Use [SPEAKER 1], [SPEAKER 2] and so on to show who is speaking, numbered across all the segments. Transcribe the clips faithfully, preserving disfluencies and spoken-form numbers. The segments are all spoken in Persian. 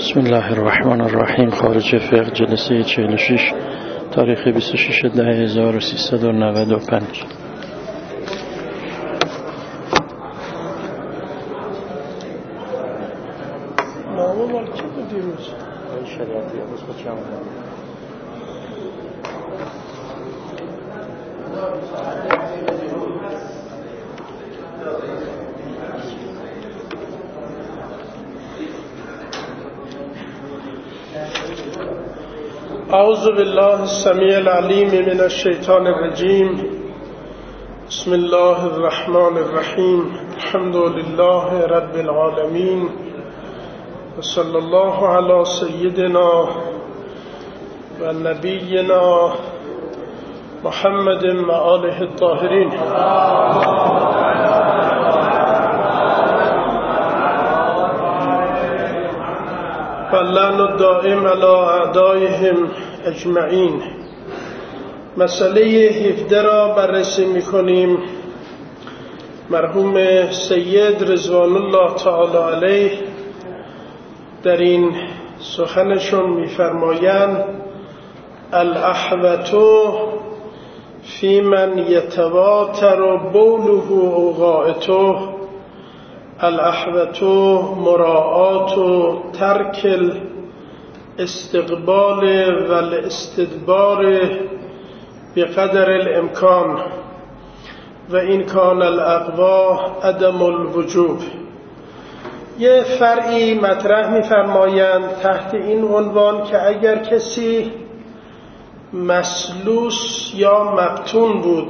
[SPEAKER 1] بسم الله الرحمن الرحیم. خارج فقه جلسه چهل و شش تاریخ بیست و شش ده هزار و سیصد و نود و پنج.
[SPEAKER 2] نامه مال چه بود دیروز؟
[SPEAKER 1] آقای شریعتی امروز با چه آمده؟
[SPEAKER 2] اعوذ بالله السمیع العلیم من الشیطان الرجیم. بسم الله الرحمن الرحیم. الحمد لله رب العالمین و صلی الله علی سیدنا و نبینا محمد و آله الطاهرین. واللعن الدائم علی اعدائهم اجمعین. مسئله هفده را بررسی می‌کنیم. مرحوم سید رضوان الله تعالی علیه در این سخنشون می‌فرمایند الاحوط فی من یتواتر بوله او غائطه، الاحوط مراعات و ترک الاستقبال و الاستدبار بقدر الامکان و این کان الاقوا عدم الوجوب. یه فرعی مطرح می‌فرمایند تحت این عنوان که اگر کسی مسلوس یا مبتون بود،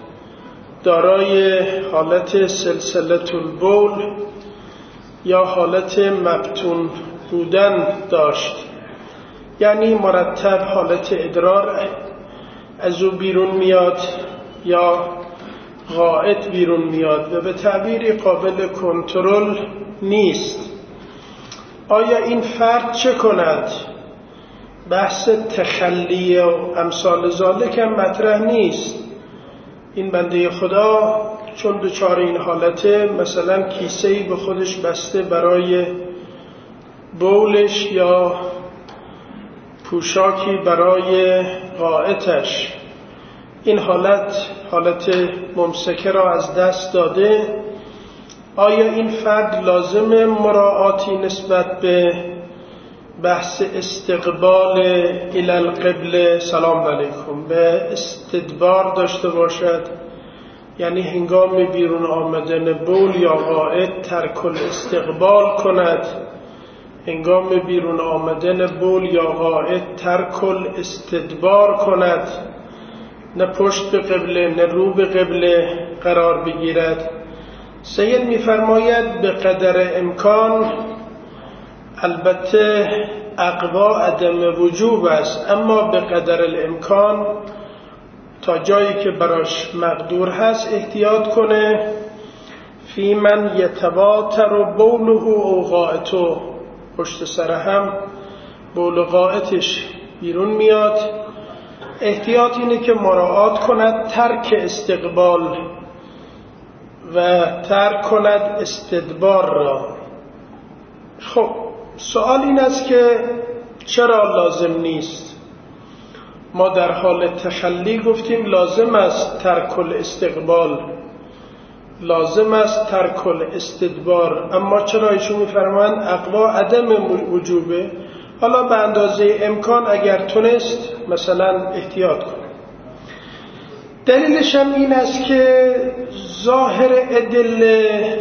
[SPEAKER 2] دارای حالت سلسله البول یا حالت مبتون بودن داشت، یعنی مرتب حالت ادرار از او بیرون میاد یا غائط بیرون میاد و به تعبیری قابل کنترل نیست، آیا این فرد چه کند؟ بحث تخلی و امثال ذالک هم مطرح نیست. این بنده خدا چون دچار این حالته، مثلا کیسه‌ای به خودش بسته برای بولش یا پوشاکی برای غائطش، این حالت حالت ممسکه را از دست داده، آیا این فرد لازم مراعاتی نسبت به بحث استقبال الی القبله سلام علیکم به استدبار داشته باشد؟ یعنی هنگام بیرون آمدن بول یا غائط ترک الاستقبال کند، هنگام بیرون آمدن بول یا غائط ترک الاستدبار کند، نه پشت به قبله نه رو به قبله قرار بگیرد؟ سید می‌فرماید به قدر امکان، البته اقوا عدم وجوب است، اما به قدر الامکان تا جایی که براش مقدور هست احتیاط کنه. فی من یتواتر بوله او غائطه، پشت سر هم بول و غائطش بیرون میاد، احتیاط اینه که مراعات کند ترک استقبال و ترک کند استدبار را. خب سوال این است که چرا لازم نیست؟ ما در حال تخلی گفتیم لازم است ترک الاستقبال، لازم است ترک الاستدبار، اما چرا ایشون می‌فرمایند اقوا عدم وجوبه؟ حالا به اندازه امکان اگر تونست مثلا احتیاط کنه. دلیلش هم این است که ظاهر ادله،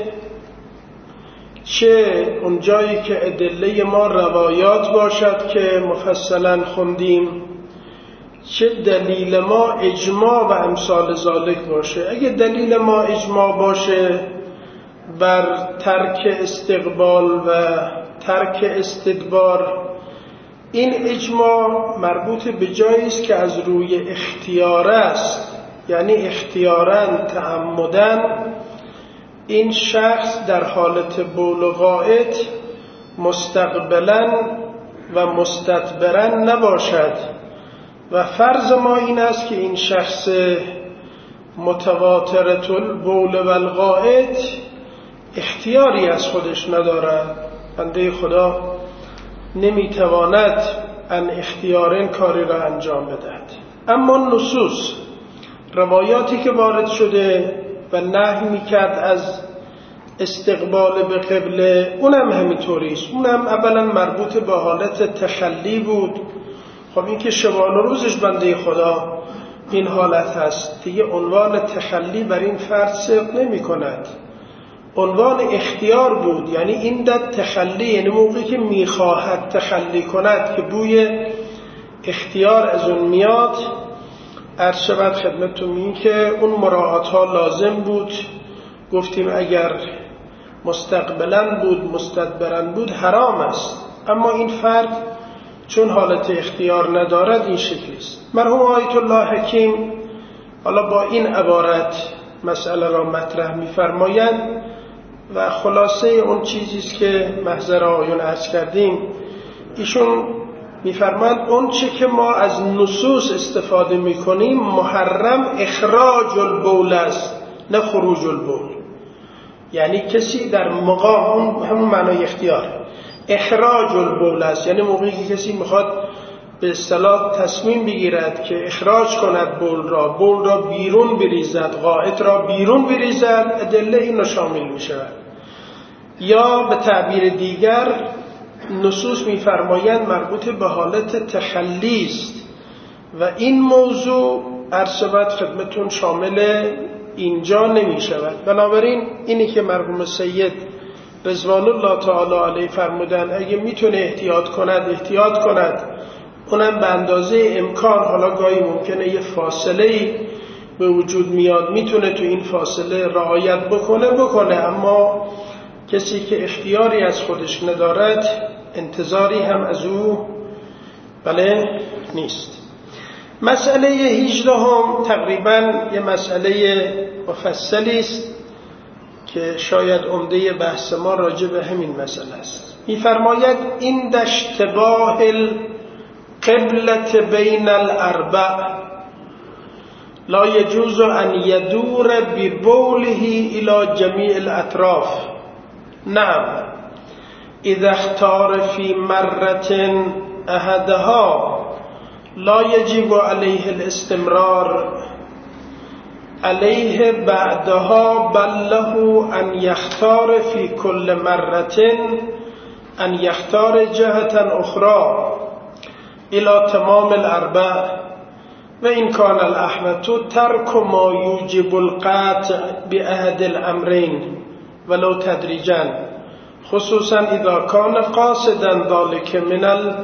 [SPEAKER 2] چه اون جایی که ادله ما روایات باشد که مفصلا خوندیم، چه دلیل ما اجماع و امثال ذالک باشه، اگه دلیل ما اجماع باشه بر ترک استقبال و ترک استدبار، این اجماع مربوط به جایی است که از روی اختیار است، یعنی اختیاراً تعمداً این شخص در حالت بول و غائط مستقبلاً و مستدبراً نباشد و فرض ما این است که این شخص متواترة البول و الغائط اختیاری از خودش ندارد. بنده خدا نمیتواند ان اختیارن کاری را انجام بدهد. اما نصوص، روایاتی که وارد شده و نهی میکرد از استقبال به قبله، اونم همینطوری است. اونم اولا مربوط به حالت تخلی بود. خب این که شبان و روزش بنده خدا این حالت هست دیگه، عنوان تخلی بر این فرد صدق نمی کند. عنوان اختیار بود، یعنی این در تخلی، یعنی موقعی که میخواهد تخلی کند که بوی اختیار از اون میاد. عرض شود خدمتتون این که اون مراعات ها لازم بود. گفتیم اگر مستقبلا بود مستدبرا بود حرام است، اما این فرد چون حالت اختیار ندارد این شکلی است. مرحوم آیت الله حکیم حالا با این عبارت مسئله را مطرح می‌فرمایند و خلاصه اون چیزی است که محضر آیون عرض کردیم. ایشون می‌فرمایند اون چه که ما از نصوص استفاده می‌کنیم محرم اخراج البول است، نه خروج البول. یعنی کسی در مقام، همون معنای اختیار، اخراج البول است، یعنی موقعی که کسی میخواد به اصطلاح تصمیم بگیرد که اخراج کند بول را، بول را بیرون بریزد، غائط را بیرون بریزد، ادله این را شامل میشود. یا به تعبیر دیگر نصوص میفرمایند مربوط به حالت تخلی است و این موضوع عرض شود خدمتون شامل اینجا نمی شود. بنابراین اینی که مرحوم سید رضوان الله تعالی علیه فرمودن اگه میتونه احتیاط کند احتیاط کند، اونم به اندازه امکان. حالا گاهی ممکنه یه فاصله‌ای به وجود میاد، میتونه تو این فاصله رعایت بکنه بکنه اما کسی که اختیاری از خودش ندارد انتظاری هم از او بله نیست. مسئله هجده هم تقریبا یه مسئله مفصلی است که شاید عمده بحث ما راجع به همین مسئله است. می‌فرماید این اشتباه القبلة بین الاربع لا يجوز ان يدور ببوله الى جميع الاطراف. نعم اذا اختار في مرة احدها لا يجب عليه الاستمرار عليه بعدها، بل له ان يختار في كل مرة ان يختار جهة اخرى الى تمام الاربع، وان كان الاحوط ترك ما يوجب القطع باحد الامرين ولو تدريجا، خصوصا اذا كان قاصدا ذلك من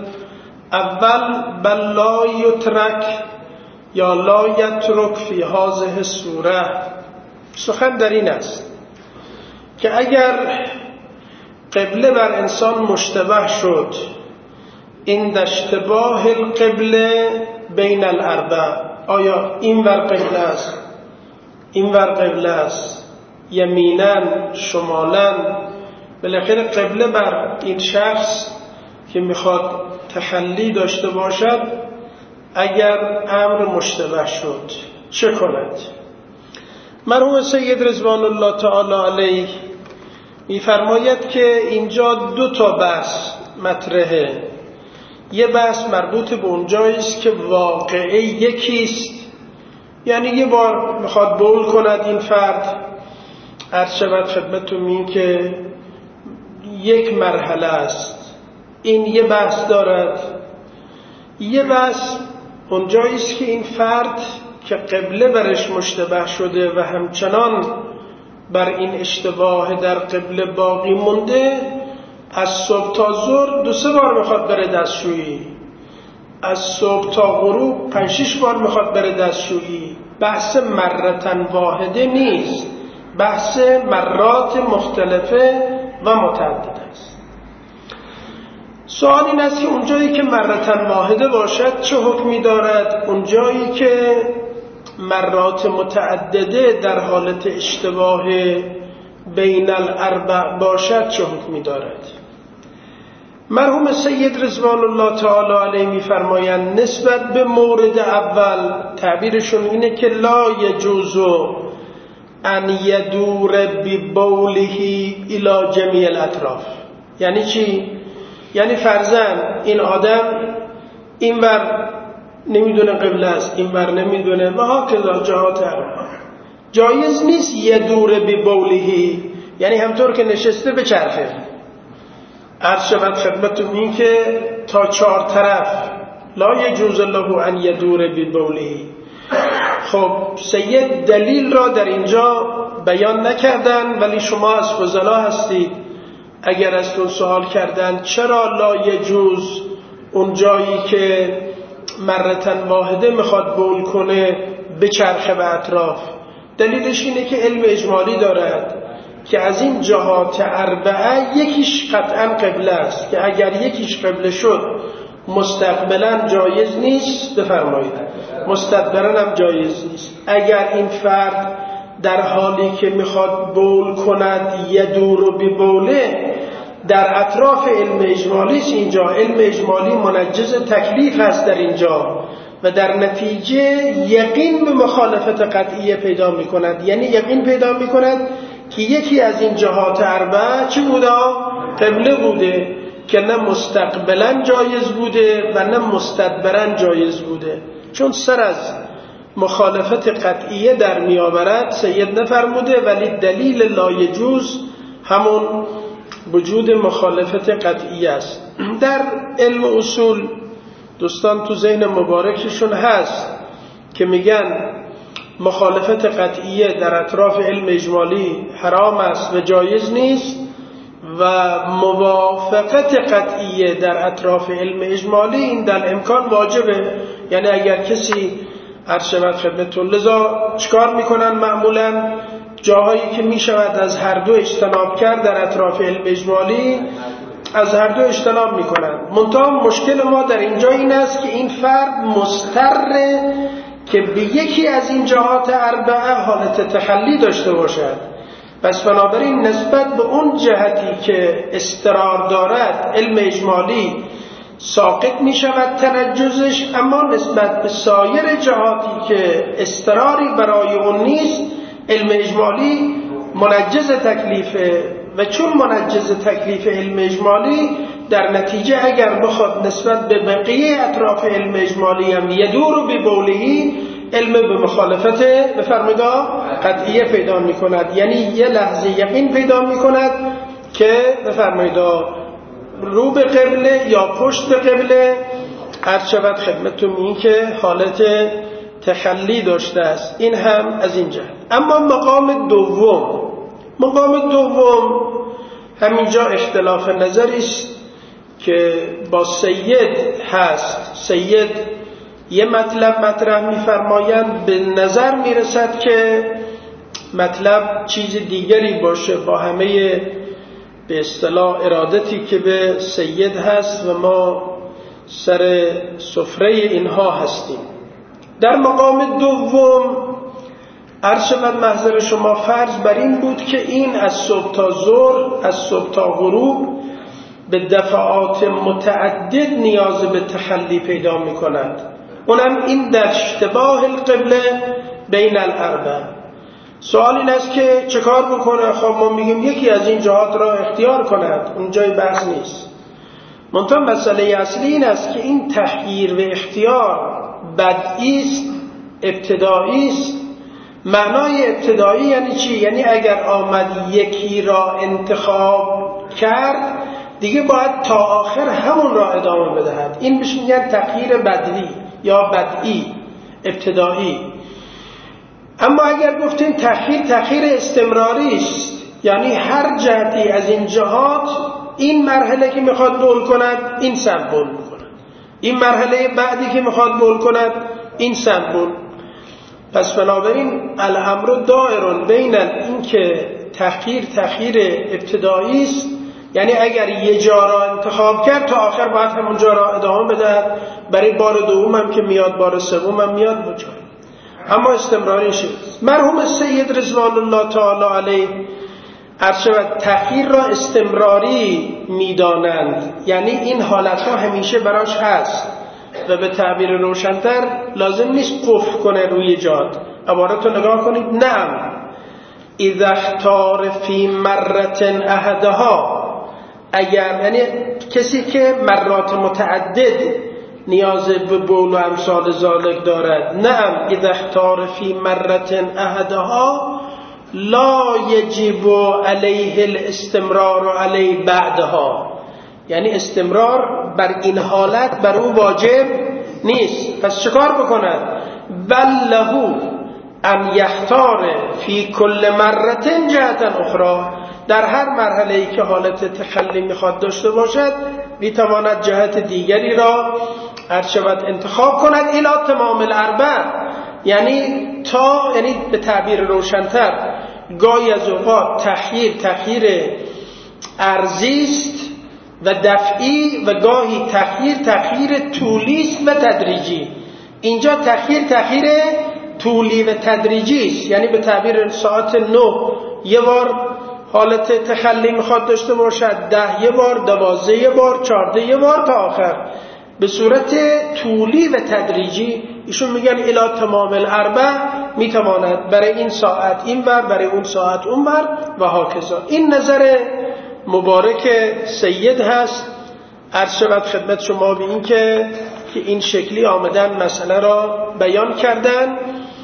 [SPEAKER 2] الاول، بل لا يترك یا لا یترک فی هذه الصوره. سخن در این است که اگر قبله بر انسان مشتبه شد، این اشتباه القبله بین الاربع، آیا این ور قبله است این ور قبله است، یمیناً شمالاً، بالاخره قبله بر این شخص که میخواد تخلی داشته باشد اگر امر مشتبه شد چه کند؟ مرحوم سید رضوان الله تعالی علیه میفرماید که اینجا دو تا بحث مطرحه. یه بحث مربوط به اونجایی است که واقعه یکیست، یعنی یه بار میخواد بول کند این فرد، عرض شود خدمتتون این که یک مرحله است، این یه بحث دارد. یه بحث اونجایی است که این فرد که قبله برش مشتبه شده و همچنان بر این اشتباه در قبله باقی مونده، از صبح تا ظهر دو سه بار میخواد بره دستشویی، از صبح تا غروب پنج شش بار میخواد بره دستشویی. بحث مرتن واحده نیست، بحث مرات مختلفه و متعدد است. سوال این است که اونجایی که مرتن واحده باشد چه حکمی دارد؟ اونجایی که مرات متعدده در حالت اشتباه بین الاربع باشد چه حکمی دارد؟ مرحوم سید رضوان الله تعالی علیه میفرمایند نسبت به مورد اول تعبیرشون اینه که لا یجوز ان یدور ببوله الی جمیع الاطراف. یعنی چی؟ یعنی فرضاً این آدم این بر نمیدونه قبله است، این بر نمیدونه و ها که جهات اربعه جایز نیست یه دوره بی بولهی، یعنی همطور که نشسته به چرخه. عرض شود خدمتتون این که تا چهار طرف لا یجوز له ان یدور بی بولهی. خب سید دلیل را در اینجا بیان نکردن، ولی شما از فضلا هستید، اگر از تون سوال کردن چرا لا یجوز اون جایی که مرتن واحده میخواد بول کنه به چرخه به اطراف، دلیلش اینه که علم اجمالی دارد که از این جهات اربعه یکیش قطعا قبله است که اگر یکیش قبله شد مستقبلا جایز نیست، بفرمایید مستدبرا هم جایز نیست. اگر این فرد در حالی که میخواد بول کند یه دور بی بوله در اطراف علم اجمالی است، اینجا علم اجمالی منجز تکلیف هست در اینجا و در نتیجه یقین به مخالفت قطعیه پیدا می کند، یعنی یقین پیدا می کند که یکی از این جهات اربعه چی بوده؟ قبله بوده که نه مستقبلا جایز بوده و نه مستدبرا جایز بوده. چون سر از مخالفت قطعیه در می آورد سید نفرموده، ولی دلیل لا یجوز همون وجود مخالفت قطعی است. در علم اصول دوستان تو ذهن مبارکشون هست که میگن مخالفت قطعیه در اطراف علم اجمالی حرام است و جایز نیست و موافقت قطعیه در اطراف علم اجمالی این در امکان واجبه. یعنی اگر کسی عرض شود خدمتتون، لذا چکار میکنن معمولا جاهایی که میشود از هر دو اجتناب کرد در اطراف علم اجمالی از هر دو اجتناب میکنن. منتها مشکل ما در اینجا این است که این فرد مضطره که به یکی از این جهات اربعه حالت تخلی داشته باشد. پس بنابراین نسبت به اون جهتی که اضطرار دارد علم اجمالی ساقط می شود تنجزش، اما نسبت به سایر جهاتی که اضطراری برای اون نیست علم اجمالی منجز تکلیفه و چون منجز تکلیف علم اجمالی در نتیجه اگر بخواد نسبت به بقیه اطراف علم اجمالی هم یدور بی بولهی علم به مخالفت بفرمایید قطعیه پیدا می کند، یعنی یه لحظه یقین پیدا می کند که بفرمایید رو به قبله یا پشت قبله عرض شود خدمتتون این که حالت تخلی داشته است. این هم از این جهت. اما مقام دوم مقام دوم همینجا اختلاف نظری است که با سید هست. سید یه مطلب مطرح می‌فرمایند، به نظر میرسد که مطلب چیز دیگری باشه با همه به اصطلاح ارادتی که به سید هست و ما سر سفره اینها هستیم. در مقام دوم عرض شود محضر شما فرض بر این بود که این از صبح تا ظهر، از صبح تا غروب به دفعات متعدد نیاز به تخلی پیدا می کند، اونم این در اشتباه القبله بین الاربعه. سوال این است که چه کار بکنه؟ خب ما میگیم یکی از این جهات را اختیار کند، اون جای بحث نیست. منتها مسئله اصلی این است که این تغییر و اختیار بدئی است، ابتدایی است. معنای ابتدایی یعنی چی؟ یعنی اگر آمد یکی را انتخاب کرد دیگه باید تا آخر همون را ادامه بدهد. این بهش میگن تغییر بدوی یا بدئی ابتدایی. اما اگر گفتیم تغییر تغییر استمراری است، یعنی هر جهتی از این جهات این مرحله که میخواد بول کند این سمت بول میکند، این مرحله بعدی که میخواد بول کند این سمت بول. پس بنابراین الامر دائر بین این که تغییر تغییر ابتدایی است، یعنی اگر یه جا را انتخاب کرد تا آخر باید همون جا را ادامه بدهد، برای بار دوم هم که میاد بار سوم هم میاد بجا. اما استمراری شد. مرحوم سید رضوان الله تعالی علیه عرض شود تغییر را استمراری میدانند، یعنی این حالتها همیشه براش هست و به تعبیر روشن‌تر لازم نیست قفل کنه روی جاد. عبارت رو نگاه کنید. نعم اذا اختار فی مرة احدها اگر یعنی کسی که مرات متعدد نیاز به بول و امثال ذالک دارد، نعم اذا اختار فی مرة احدها لا یجب علیه الاستمرار علیه بعدها، یعنی استمرار بر این حالت بر او واجب نیست. پس چکار بکند؟ بل له ان یختار فی کل مرة جهتا اخرى، در هر مرحله ای که حالت تخلی میخواد داشته باشد میتواند جهت دیگری را ارشبت انتخاب کند الی تمام الاربع، یعنی تا، یعنی به تعبیر روشنتر گاهی از اوقات تخییر تخییر ارزی است و دفعی و گاهی تخییر تخییر طولی است و تدریجی. اینجا تخییر تخییر طولی و تدریجی است، یعنی به تعبیر ساعت نه یه بار حالت تخلی میخواد داشته باشد، ده یه بار، دوازده یه بار، چارده یه بار تا آخر، به صورت طولی و تدریجی. ایشون میگن الی تمام الاربع میتواند برای این ساعت این ور، برای اون ساعت اون ور و هاکذا. این نظر مبارک سید هست. عرض شود خدمت شما به این که که این شکلی آمدن مسئله را بیان کردن.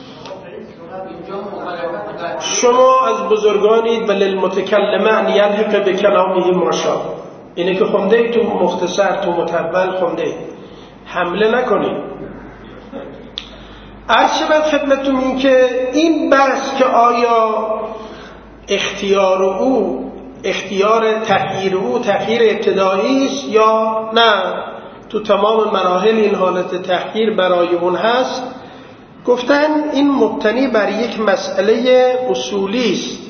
[SPEAKER 2] شما از بزرگانید ولی المتکلم ان یلحق به کلامه ماشا، اینه که خونده تو مختصر تو متول خونده، حمله نکنید. عرض شود خدمتون این که این بحث که آیا اختیار او اختیار تغییر او تغییر ابتدایی است یا نه، تو تمام مراحل این حالت تغییر برای اون هست، گفتن این مبتنی بر یک مسئله اصولی است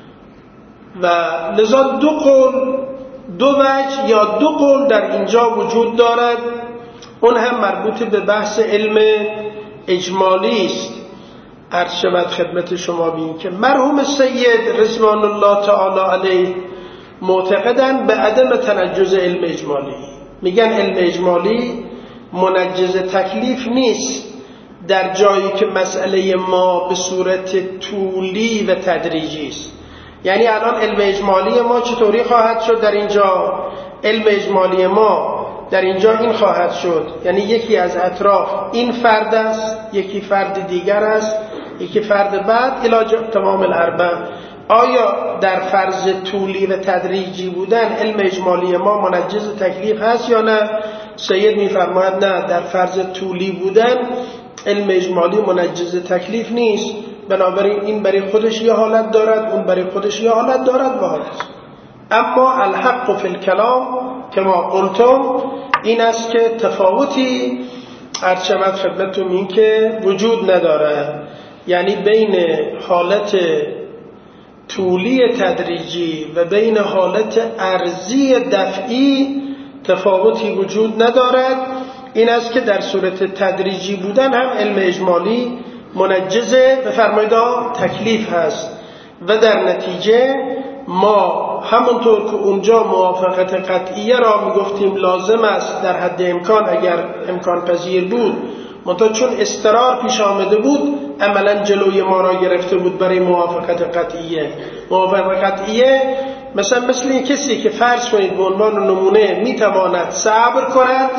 [SPEAKER 2] و لذا دو قول دو وجه یا دو قول در اینجا وجود دارد. اون هم مربوط به بحث علم اجمالی است. عرض شود خدمت شما بین که مرحوم سید رضوان الله تعالی علیه معتقدن به عدم تنجز علم اجمالی. میگن علم اجمالی منجز تکلیف نیست در جایی که مسئله ما به صورت طولی و تدریجی است. یعنی الان علم اجمالی ما چطوری خواهد شد در اینجا؟ علم اجمالی ما در اینجا این خواهد شد، یعنی یکی از اطراف این فرد است، یکی فرد دیگر است، یکی فرد بعد الی تمام الاربع. آیا در فرض طولی و تدریجی بودن علم اجمالی ما منجز تکلیف هست یا نه؟ سید میفرماید نه، در فرض طولی بودن علم اجمالی منجز تکلیف نیست، بنابراین این برای خودش یه حالت دارد، اون برای خودش یه حالت دارد و حالت. اما الحق فی الکلام کما قلتم این است که تفاوتی عرض شود خدمتتون این که وجود ندارد، یعنی بین حالت طولی تدریجی و بین حالت ارزی دفعی تفاوتی وجود ندارد. این است که در صورت تدریجی بودن هم علم اجمالی منجز بفرمایید تکلیف هست و در نتیجه ما همونطور که اونجا موافقت قطعیه را میگفتیم لازم است در حد امکان اگر امکان پذیر بود، منتها چون استرار پیش آمده بود عملا جلوی ما را گرفته بود برای موافقت قطعیه. موافقت قطعیه مثلا مثل این کسی که فرض کنید به عنوان نمونه میتواند صبر کند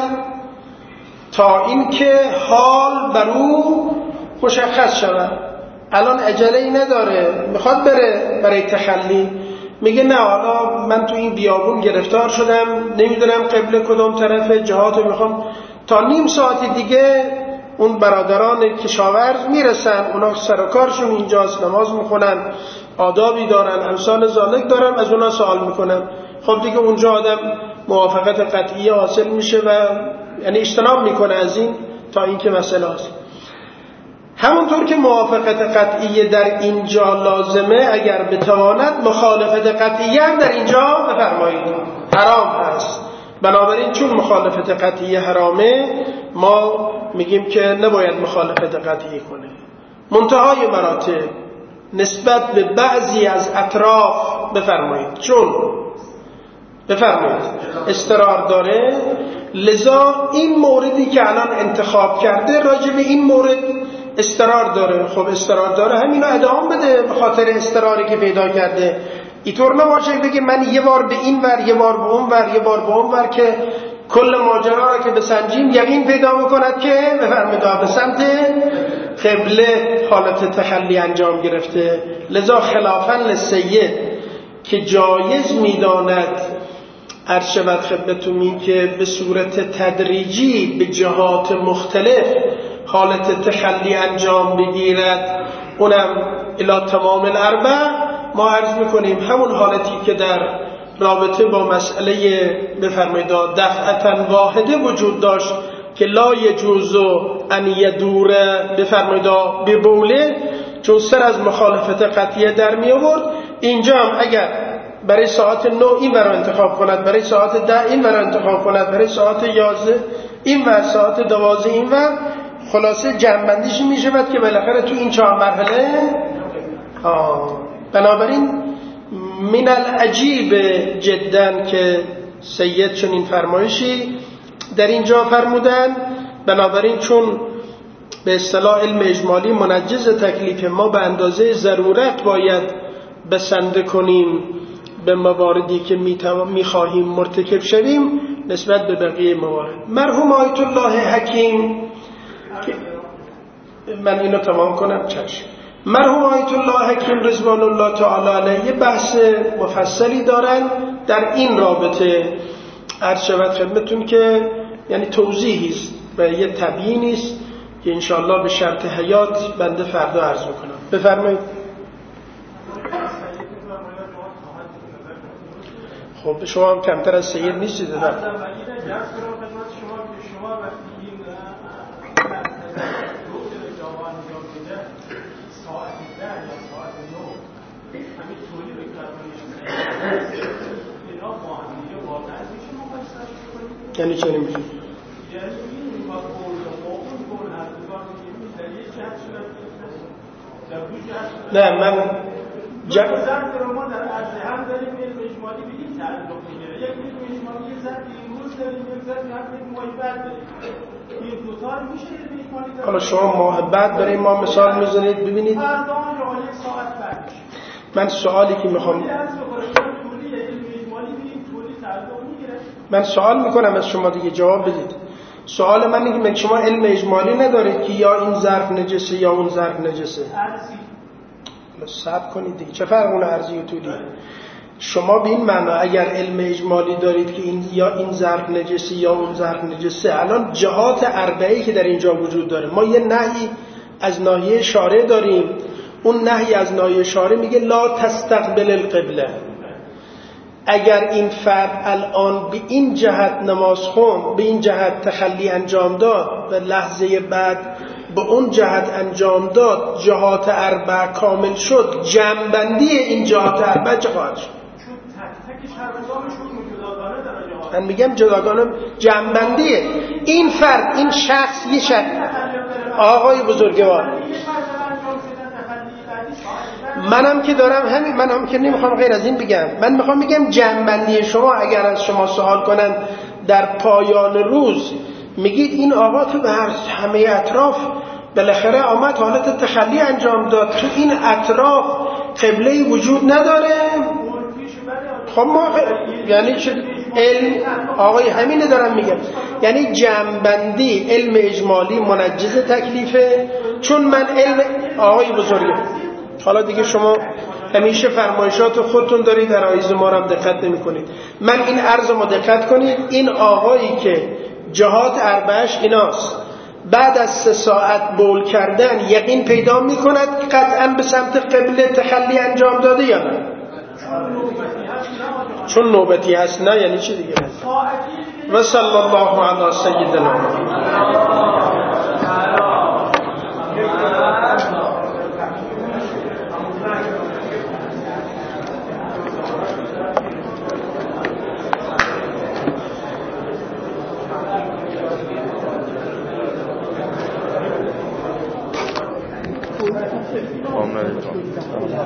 [SPEAKER 2] تا اینکه حال بر او مشخص شود. الان عجله‌ای نداره، میخواد بره برای تخلی، میگه نه حالا من تو این بیابون گرفتار شدم، نمیدونم قبله کدام طرف، جهاتو میخوام، تا نیم ساعت دیگه اون برادران کشاورز میرسن، اونا سر و کارشون اینجاست، نماز میخونن، آدابی دارن، امثال ذالک دارن، از اونا سوال میکنن. خب دیگه اونجا آدم موافقت قطعیه حاصل میشه و یعنی اجتناب میکنه از این تا اینکه مسئله است. همونطور که موافقت قطعیه در اینجا لازمه، اگر بتواند مخالفت قطعیه هم در اینجا بفرمایید حرام هست. بنابراین چون مخالفت قطعیه حرامه ما میگیم که نباید مخالفت قطعیه کنه. منتهای مراتب نسبت به بعضی از اطراف بفرمایید چون بفرمایید استرار داره، لذا این موردی که الان انتخاب کرده راجع به این مورد استرار داره. خب استرار داره همینو ادامه بده به خاطر استراری که پیدا کرده. اینطور نباشه بگه من یه بار به این ور یه بار به اون ور یه بار به اون ور که کل ماجرا را که بسنجیم یقین پیدا میکند که بفرمایید به سمت قبله حالت تخلی انجام گرفته. لذا خلافاً للسید که جایز میداند عرض شود خدمتتون که به صورت تدریجی به جهات مختلف حالت تخلی انجام بگیرد، اونم الی تمام الاربع، ما عرض میکنیم همون حالتی که در رابطه با مسئله بفرمایید دفعتاً واحده وجود داشت که لا یجوز ان یدور بفرمایید به بوله، چون سر از مخالفت قطعیه در می آورد. اینجا هم اگر برای ساعت نه این ور انتخاب کند، برای ساعت ده این ور انتخاب کند، برای ساعت یازده این ور، ساعت دوازده این ور، خلاصه جمع‌بندیش می شود که بالاخره تو این چهار مرحله آه. بنابراین من العجیب جدا که سید چون این فرمایشی در اینجا فرمودن. بنابراین چون به اصطلاح علم اجمالی منجز تکلیف ما به اندازه ضرورت باید بسنده کنیم به مواردی که میخواهیم مرتکب شویم نسبت به بقیه موارد. مرحوم آیت الله حکیم، من اینو تمام کنم چشم. مرحوم آیت الله حکیم رضوان الله تعالی علیه بحث مفصلی دارن در این رابطه. عرض شود خدمتون که یعنی توضیحی است و یه تبیینی است که انشاءالله به شرط حیات بنده فردا عرض میکنم. بفرمایید. خب شما هم کمتر از سید نیستید. یعنی چه نمیشه؟ نه من جا... ما در عرض هم داریم علم اجمالی به این تعلق میگیره. یک علم اجمالی یه ذات امروز داریم، یک ذات هم ماه بعد داریم. این دو تا میشه علم اجمالی. حالا شما ماه بعد برای ما مثال میزنید ببینید. فردا یا یک ساعت بعد. من سوالی که میخوام من سوال میکنم از شما دیگه جواب بدید. سوال من اینه که شما علم اجمالی ندارید که یا این ظرف نجسه یا اون ظرف نجسه. صبر کنید دیگه، چه فرق اون ارضی و طولی؟ شما به این معنا اگر علم اجمالی دارید که این یا این ظرف نجسه یا اون ظرف نجسه، الان جهات اربعه‌ای که در اینجا وجود داره، ما یه نهی از ناحیه شارع داریم. اون نهی از ناحیه شارع میگه لا تستقبل القبله. اگر این فرد الان به این جهت نماز خوند، به این جهت تخلی انجام داد و لحظه بعد به اون جهت انجام داد، جهات اربع کامل شد، جمع‌بندی این جهات اربع چه خواهد شد؟ چون تک تکش هر کدامشون جداگانه در من میگم جداگانه جمع‌بندیه. این فرد، این شخص، یه شخص آقای بزرگوار، منم که دارم همین، منم که نمیخوام غیر از این بگم. من میخوام بگم جمع‌بندی شما اگر از شما سوال کنن در پایان روز میگید این آقا تو به همه اطراف بالاخره آمد حالت تخلی انجام داد، تو این اطراف قبله وجود نداره. خب ما یعنی چه علم آقای همینه دارم میگم، یعنی جمع‌بندی علم اجمالی منجز تکلیفه. چون من علم آقای بزرگه، حالا دیگه شما همیشه فرمایشات خودتون دارید، در آیز ما هم دقت نمی کنید. من این عرض ما دقت کنید، این آقایی که جهات اربعش ایناست، بعد از سه ساعت بول کردن یقین پیدا می کند قطعا به سمت قبله تخلی انجام داده یا نه؟ چون نوبتی هست نه، یعنی چی دیگه؟ و صلی الله علی سیدنا محمد.